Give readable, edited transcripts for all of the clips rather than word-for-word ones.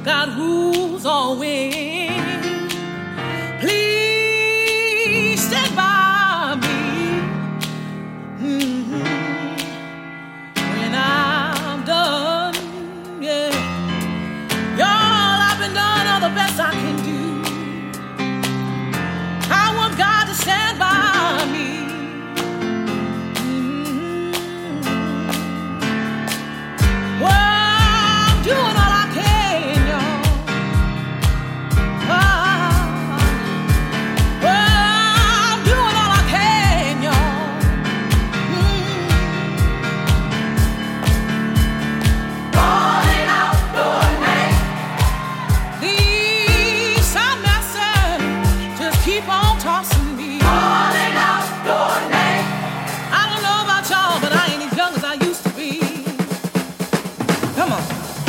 God rules all ways. Please stand by me when I'm done. Yeah, y'all, I've been done all the best I can do. I want God to stand by me. Doing all I can, y'all. I'm doing all I can, y'all. Calling out your name. Please, some message, just keep on tossing me. Calling out your name. I don't know about y'all, but I ain't as young as I used to be. Come on.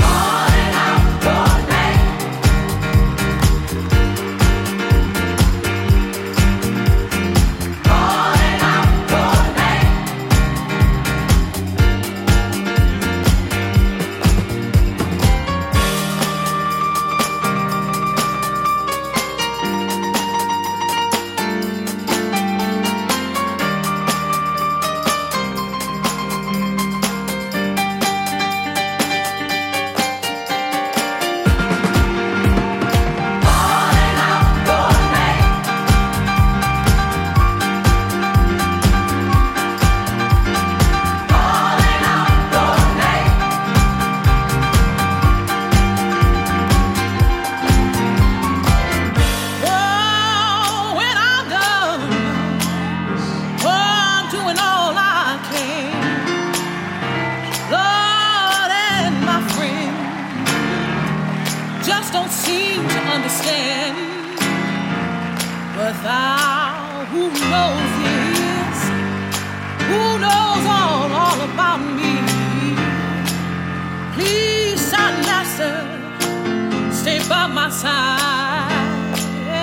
Just don't seem to understand. But thou who knows this, who knows all about me, please, son, master, stay by my side.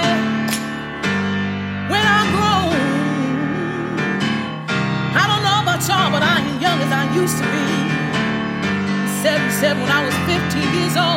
When I'm grown, I don't know about y'all, but I ain't young as I used to be. 77 when I was 15 years old.